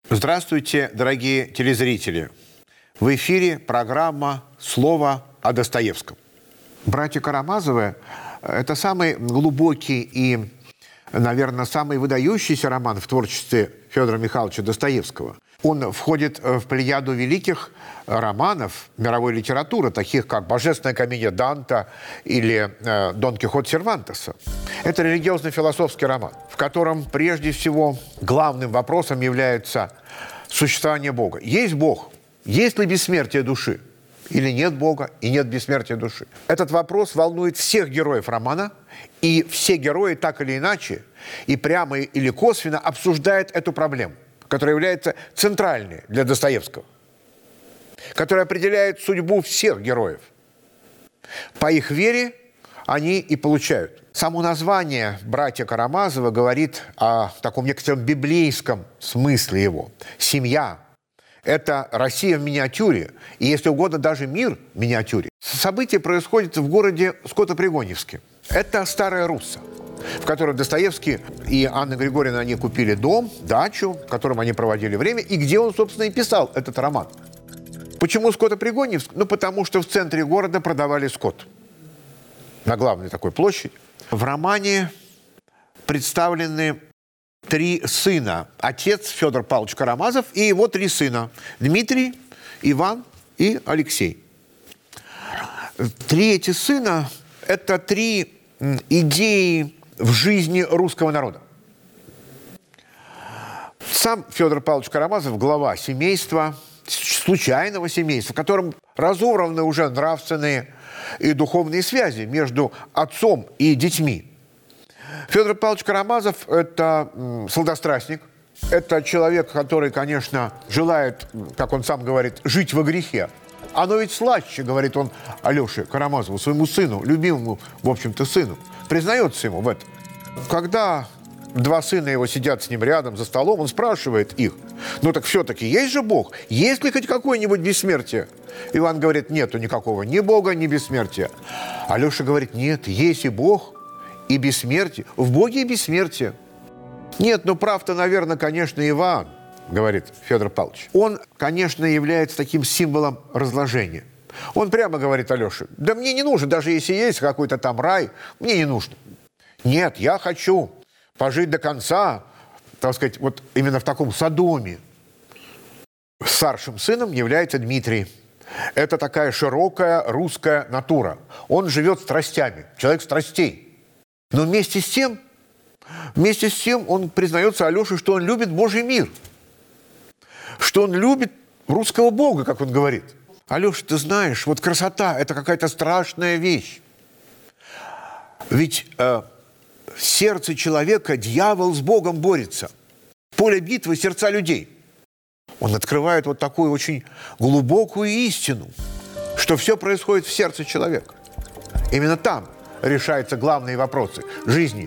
Здравствуйте, дорогие телезрители. В эфире программа «Слово о Достоевском». «Братья Карамазовы» – это самый глубокий и, наверное, самый выдающийся роман в творчестве Федора Михайловича Достоевского. Он входит в плеяду великих романов мировой литературы, таких как «Божественная комедия Данте» или «Дон Кихот Сервантеса». Это религиозно-философский роман, в котором прежде всего главным вопросом является существование Бога. Есть Бог? Есть ли бессмертие души? Или нет Бога и нет бессмертия души? Этот вопрос волнует всех героев романа, и все герои так или иначе, и прямо или косвенно обсуждают эту проблему, которая является центральной для Достоевского, которая определяет судьбу всех героев. По их вере они и получают. Само название «Братья Карамазовы» говорит о таком некотором библейском смысле его. Семья – это Россия в миниатюре, и, если угодно, даже мир в миниатюре. Событие происходит в городе Скотопригоньевске. Это Старая Русса, в которой Достоевский и Анна Григорьевна, они купили дом, дачу, в котором они проводили время, и где он, собственно, и писал этот роман. Почему Скотопригоньевск? Потому что в центре города продавали скот. На главной такой площади. В романе представлены 3 сына. Отец Федор Павлович Карамазов и его 3 сына. Дмитрий, Иван и Алексей. 3 эти сына – это 3 идеи в жизни русского народа. Сам Федор Павлович Карамазов – глава семейства, случайного семейства, в котором разорваны уже нравственные и духовные связи между отцом и детьми. Федор Павлович Карамазов – это сладострастник, это человек, который, конечно, желает, как он сам говорит, жить во грехе. Оно ведь слаще, говорит он Алёше Карамазову, своему сыну, любимому, в общем-то, сыну. Признается ему в этом. Когда 2 сына его сидят с ним рядом за столом, он спрашивает их: ну так все-таки есть же Бог? Есть ли хоть какое-нибудь бессмертие? Иван говорит: нету никакого ни Бога, ни бессмертия. Алеша говорит: нет, есть и Бог, и бессмертие. В Боге и бессмертие. Нет, ну прав-то, наверное, конечно, Иван, говорит Федор Павлович. Он, конечно, является таким символом разложения. Он прямо говорит Алёше: да мне не нужно, даже если есть какой-то там рай, мне не нужно. Нет, я хочу пожить до конца, так сказать, вот именно в таком Содоме. Старшим сыном является Дмитрий. Это такая широкая русская натура. Он живет страстями, человек страстей. Но вместе с тем он признается Алёше, что он любит Божий мир, что он любит русского Бога, как он говорит. Алёша, ты знаешь, вот красота – это какая-то страшная вещь. Ведь в сердце человека дьявол с Богом борется. Поле битвы – сердца людей. Он открывает вот такую очень глубокую истину, что все происходит в сердце человека. Именно там решаются главные вопросы жизни.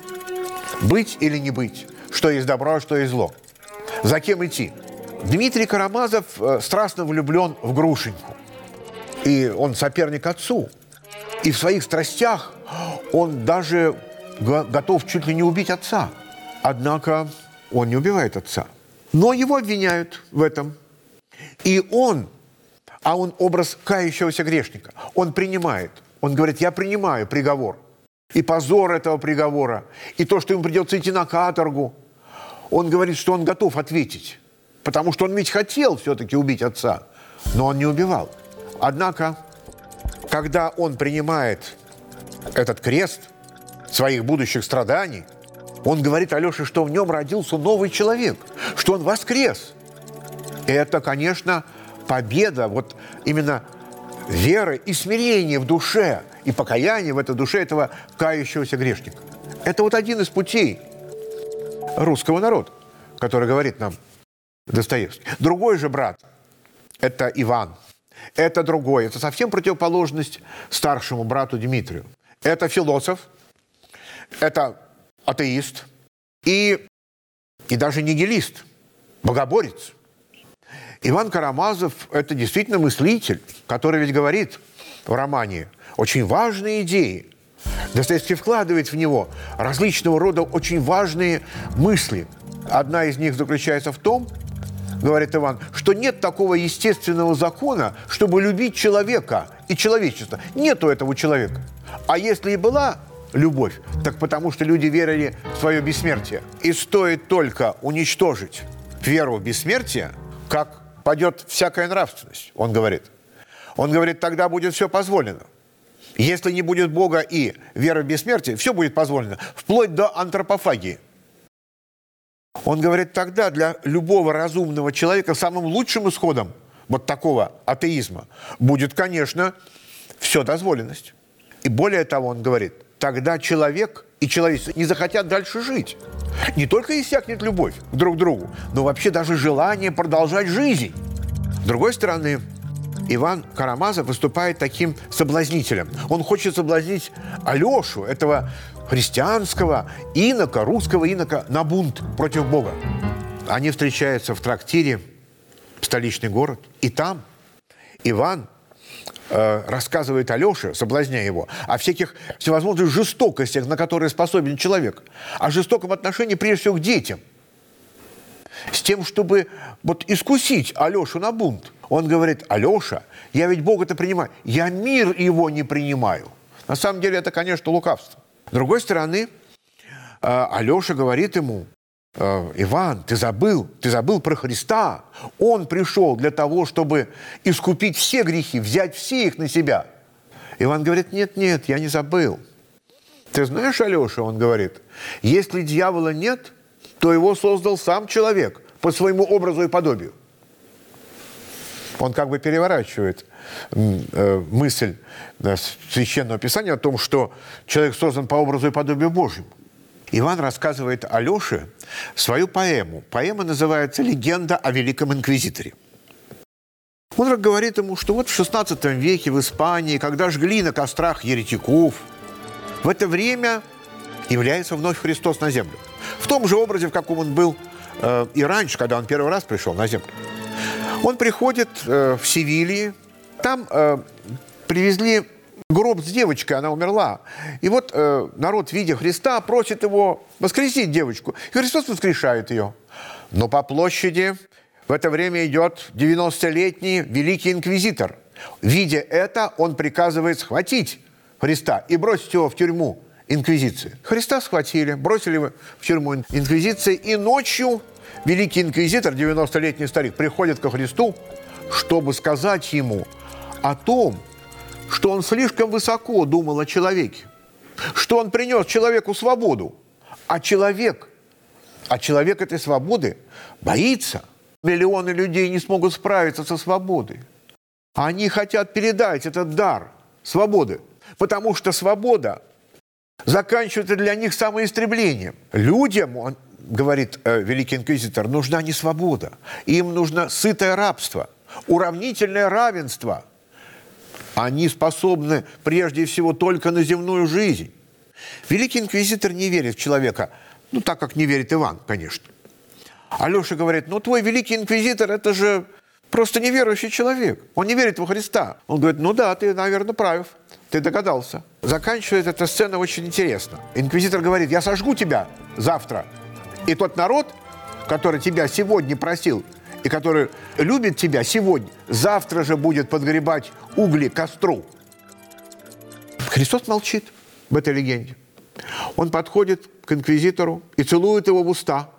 Быть или не быть, что есть добро, а что есть зло. За кем идти? Дмитрий Карамазов страстно влюблен в Грушеньку. И он соперник отцу. И в своих страстях он даже готов чуть ли не убить отца. Однако он не убивает отца. Но его обвиняют в этом. И он образ кающегося грешника, он принимает. Он говорит: я принимаю приговор. И позор этого приговора, и то, что ему придется идти на каторгу. Он говорит, что он готов ответить. Потому что он ведь хотел все-таки убить отца, но он не убивал. Однако, когда он принимает этот крест своих будущих страданий, он говорит Алёше, что в нем родился новый человек, что он воскрес. И это, конечно, победа вот именно веры и смирения в душе, и покаяния в этой душе этого кающегося грешника. Это вот один из путей русского народа, который говорит нам Достоевский. Другой же брат – это Иван. Это другой. Это совсем противоположность старшему брату Дмитрию. Это философ, это атеист и даже нигилист, богоборец. Иван Карамазов – это действительно мыслитель, который ведь говорит в романе очень важные идеи. Достоевский вкладывает в него различного рода очень важные мысли. Одна из них заключается в том, говорит Иван, что нет такого естественного закона, чтобы любить человека и человечество. Нету этого человека. А если и была любовь, так потому что люди верили в свое бессмертие. И стоит только уничтожить веру в бессмертие, как падет всякая нравственность, он говорит. Он говорит, тогда будет все позволено. Если не будет Бога и веры в бессмертие, все будет позволено, вплоть до антропофагии. Он говорит, тогда для любого разумного человека самым лучшим исходом вот такого атеизма будет, конечно, все дозволенность. И более того, он говорит, тогда человек и человечество не захотят дальше жить. Не только иссякнет любовь друг к другу, но вообще даже желание продолжать жизнь. С другой стороны, Иван Карамазов выступает таким соблазнителем. Он хочет соблазнить Алешу, этого христианского инока, русского инока, на бунт против Бога. Они встречаются в трактире, столичный город, и там Иван рассказывает Алёше, соблазняя его, о всяких всевозможных жестокостях, на которые способен человек, о жестоком отношении прежде всего к детям, с тем, чтобы вот искусить Алешу на бунт. Он говорит, Алеша, я ведь Бога-то принимаю, я мир его не принимаю. На самом деле это, конечно, лукавство. С другой стороны, Алеша говорит ему, Иван, ты забыл про Христа. Он пришел для того, чтобы искупить все грехи, взять все их на себя. Иван говорит, нет, я не забыл. Ты знаешь, Алеша, он говорит, если дьявола нет, то его создал сам человек по своему образу и подобию. Он как бы переворачивает мысль Священного Писания о том, что человек создан по образу и подобию Божьему. Иван рассказывает Алёше свою поэму. Поэма называется «Легенда о Великом Инквизиторе». Он говорит ему, что вот в XVI веке в Испании, когда жгли на кострах еретиков, в это время является вновь Христос на землю. В том же образе, в каком он был и раньше, когда он первый раз пришел на землю. Он приходит в Севилье, там привезли гроб с девочкой, она умерла. И вот народ, видя Христа, просит его воскресить девочку. И Христос воскрешает ее. Но по площади в это время идет 90-летний великий инквизитор. Видя это, он приказывает схватить Христа и бросить его в тюрьму инквизиции. Христа схватили, бросили в тюрьму инквизиции, и ночью великий инквизитор, 90-летний старик, приходит ко Христу, чтобы сказать ему о том, что он слишком высоко думал о человеке, что он принес человеку свободу, а человек этой свободы боится. Миллионы людей не смогут справиться со свободой. Они хотят передать этот дар свободы, потому что свобода заканчивается для них самоистреблением. Людям, он говорит великий инквизитор, нужна не свобода, им нужно сытое рабство, уравнительное равенство. Они способны прежде всего только на земную жизнь. Великий инквизитор не верит в человека, так как не верит Иван, конечно. Алеша говорит, твой великий инквизитор, это же просто неверующий человек. Он не верит во Христа. Он говорит, да, ты, наверное, прав, ты догадался. Заканчивает эта сцена очень интересно. Инквизитор говорит, я сожгу тебя завтра. И тот народ, который тебя сегодня просил, и который любит тебя сегодня, завтра же будет подгребать угли к костру. Христос молчит в этой легенде. Он подходит к инквизитору и целует его в уста.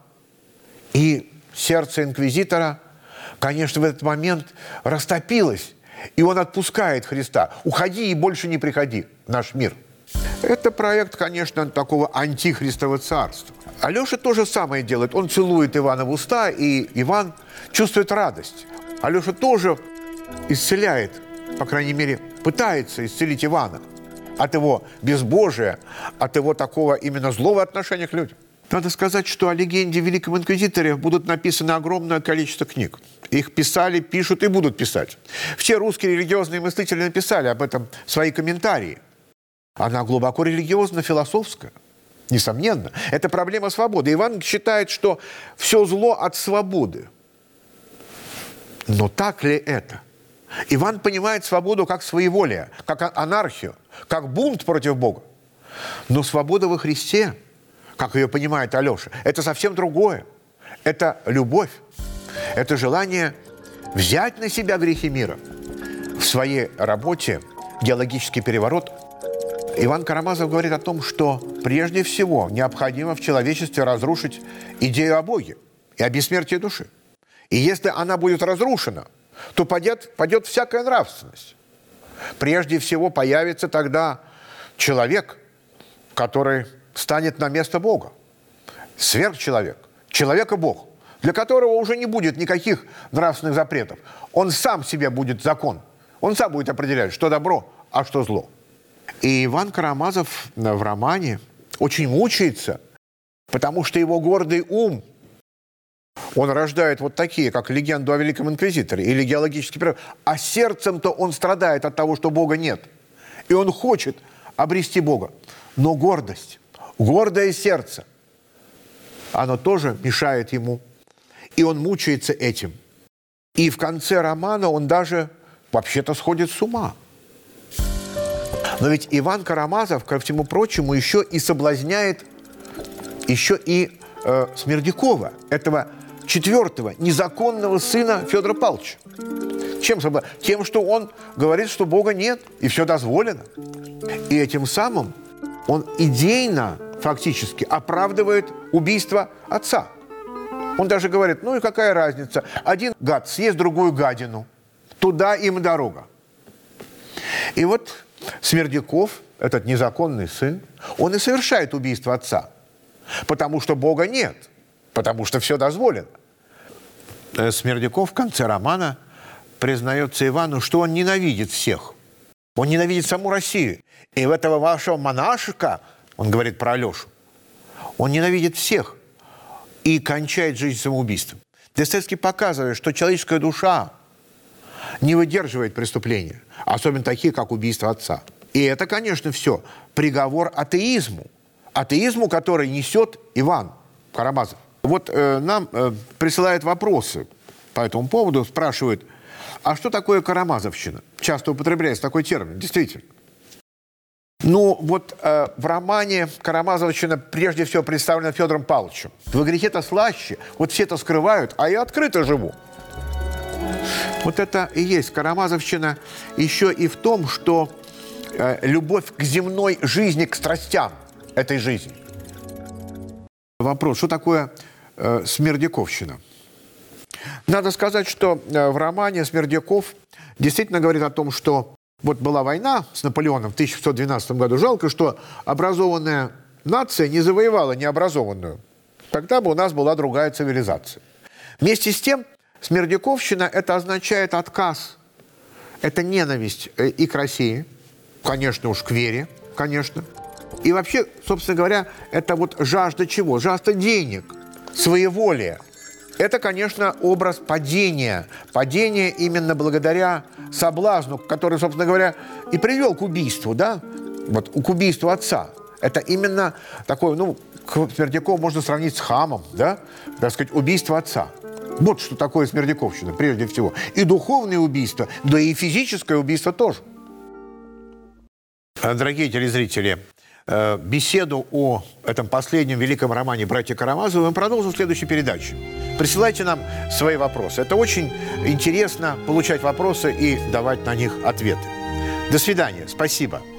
И сердце инквизитора, конечно, в этот момент растопилось, и он отпускает Христа. Уходи и больше не приходи в наш мир. Это проект, конечно, такого антихристового царства. Алеша то же самое делает. Он целует Ивана в уста, и Иван чувствует радость. Алеша тоже исцеляет, по крайней мере, пытается исцелить Ивана от его безбожия, от его такого именно злого отношения к людям. Надо сказать, что о легенде Великом Инквизиторе будут написано огромное количество книг. Их писали, пишут и будут писать. Все русские религиозные мыслители написали об этом свои комментарии. Она глубоко религиозно-философская. Несомненно. Это проблема свободы. Иван считает, что все зло от свободы. Но так ли это? Иван понимает свободу как своеволие, как анархию, как бунт против Бога. Но свобода во Христе, как ее понимает Алеша, это совсем другое. Это любовь. Это желание взять на себя грехи мира. В своей работе «Геологический переворот» Иван Карамазов говорит о том, что прежде всего необходимо в человечестве разрушить идею о Боге и о бессмертии души. И если она будет разрушена, то падет всякая нравственность. Прежде всего появится тогда человек, который станет на место Бога. Сверхчеловек, человека-бог, для которого уже не будет никаких нравственных запретов. Он сам себе будет закон. Он сам будет определять, что добро, а что зло. И Иван Карамазов в романе очень мучается, потому что его гордый ум, он рождает вот такие, как легенду о Великом Инквизиторе или геологический период, а сердцем-то он страдает от того, что Бога нет. И он хочет обрести Бога. Но гордость, гордое сердце, оно тоже мешает ему. И он мучается этим. И в конце романа он даже вообще-то сходит с ума. Но ведь Иван Карамазов, ко всему прочему, еще и соблазняет Смердякова, этого четвертого незаконного сына Федора Павловича. Чем соблазняет? Тем, что он говорит, что Бога нет, и все дозволено. И этим самым он идейно, фактически, оправдывает убийство отца. Он даже говорит, ну и какая разница, один гад съест другую гадину, туда им дорога. И вот Смердяков, этот незаконный сын, он и совершает убийство отца, потому что Бога нет, потому что все дозволено. Смердяков в конце романа признается Ивану, что он ненавидит всех. Он ненавидит саму Россию. И в этого вашего монашика, он говорит про Алешу, он ненавидит всех и кончает жизнь самоубийством. Достоевский показывает, что человеческая душа не выдерживает преступления, особенно такие, как убийство отца. И это, конечно, все приговор атеизму. Атеизму, который несет Иван Карамазов. Вот нам присылают вопросы по этому поводу, спрашивают, а что такое карамазовщина? Часто употребляется такой термин, действительно. Ну, вот в романе Карамазовщина прежде всего представлена Федором Павловичем. Во грехе-то слаще, вот все это скрывают, а я открыто живу. Вот это и есть Карамазовщина еще и в том, что любовь к земной жизни, к страстям этой жизни. Вопрос, что такое Смердяковщина? Надо сказать, что в романе Смердяков действительно говорит о том, что вот была война с Наполеоном в 1612 году. Жалко, что образованная нация не завоевала необразованную. Тогда бы у нас была другая цивилизация. Вместе с тем, Смердяковщина – это означает отказ, это ненависть и к России, конечно уж к вере, конечно. И вообще, собственно говоря, это вот жажда чего? Жажда денег, своеволия. Это, конечно, образ падения. Падение именно благодаря соблазну, который, собственно говоря, и привел к убийству, да? Вот к убийству отца. Это именно такое, Смердякову можно сравнить с хамом, да? Так сказать, убийство отца. Вот что такое Смердяковщина, прежде всего. И духовное убийство, да и физическое убийство тоже. Дорогие телезрители, беседу о этом последнем великом романе «Братья Карамазовы» мы продолжим в следующей передаче. Присылайте нам свои вопросы. Это очень интересно, получать вопросы и давать на них ответы. До свидания. Спасибо.